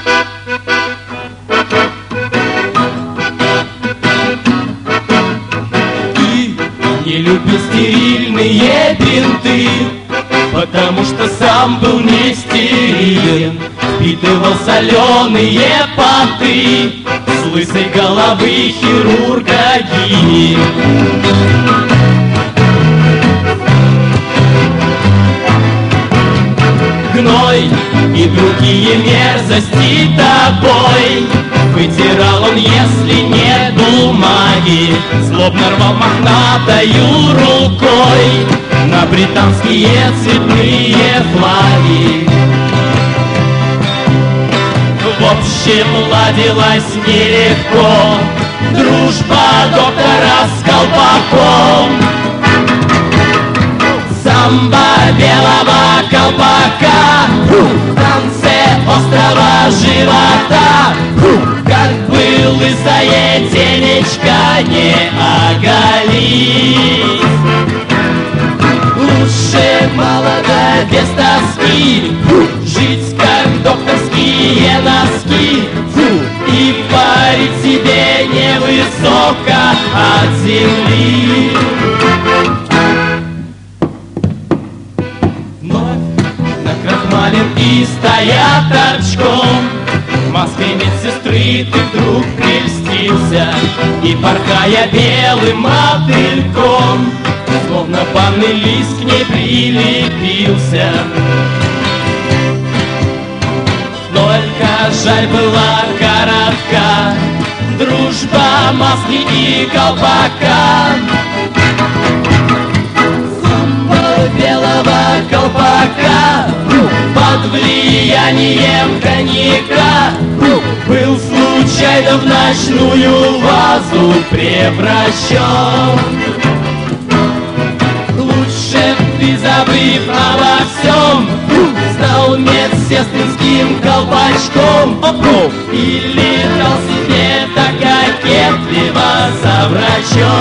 Не любил стерильные бинты, потому что сам был не стерилен. Впитывал соленые поты с лысой головы хирурга Гини. Гной и другие мерзости тобой вытирал он, если нет бумаги. Злобно рвал мохнатою рукой на британские цветные флаги. В общем, ладилась нелегко дружба доктора с колпаком. Самбо белого колпака в конце острого живота, как бы лысое темечко не оголить. Лучше молодо без тоски жить, как докторские носки, и парить себе невысоко от земли. И стоя торчком в маске медсестры ты вдруг прельстился, и, порхая белым мотыльком, словно банный лист к ней прилепился. Только жаль была коротка дружба маски и колпака. Самбо белого колпака под влиянием коньяка был случайно в ночную вазу превращен. Лучше б ты, забыв обо всем, стал медсестринским колпачком и летал себе так кокетливо за врачом.